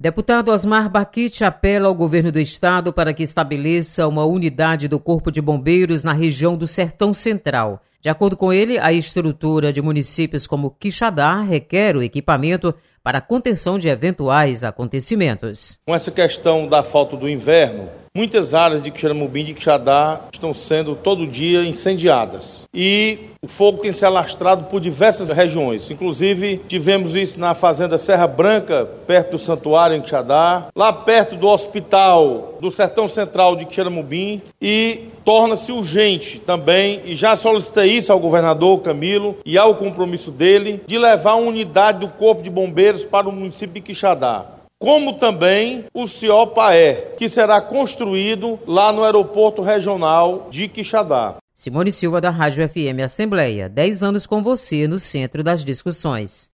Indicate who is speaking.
Speaker 1: Deputado Osmar Baquite apela ao governo do estado para que estabeleça uma unidade do Corpo de Bombeiros na região do Sertão Central. De acordo com ele, a estrutura de municípios como Quixadá requer o equipamento para a contenção de eventuais acontecimentos.
Speaker 2: Com essa questão da falta do inverno, muitas áreas de Quixeramobim e de Quixadá estão sendo todo dia incendiadas. E o fogo tem se alastrado por diversas regiões. Inclusive, tivemos isso na Fazenda Serra Branca, perto do Santuário, em Quixadá, lá perto do Hospital do Sertão Central de Quixeramobim, e torna-se urgente também, e já solicitei isso ao governador Camilo e ao compromisso dele, de levar uma unidade do Corpo de Bombeiros para o município de Quixadá. Como também o CIOPAE, que será construído lá no aeroporto regional de Quixadá.
Speaker 1: Simone Silva, da Rádio FM Assembleia, 10 anos com você no centro das discussões.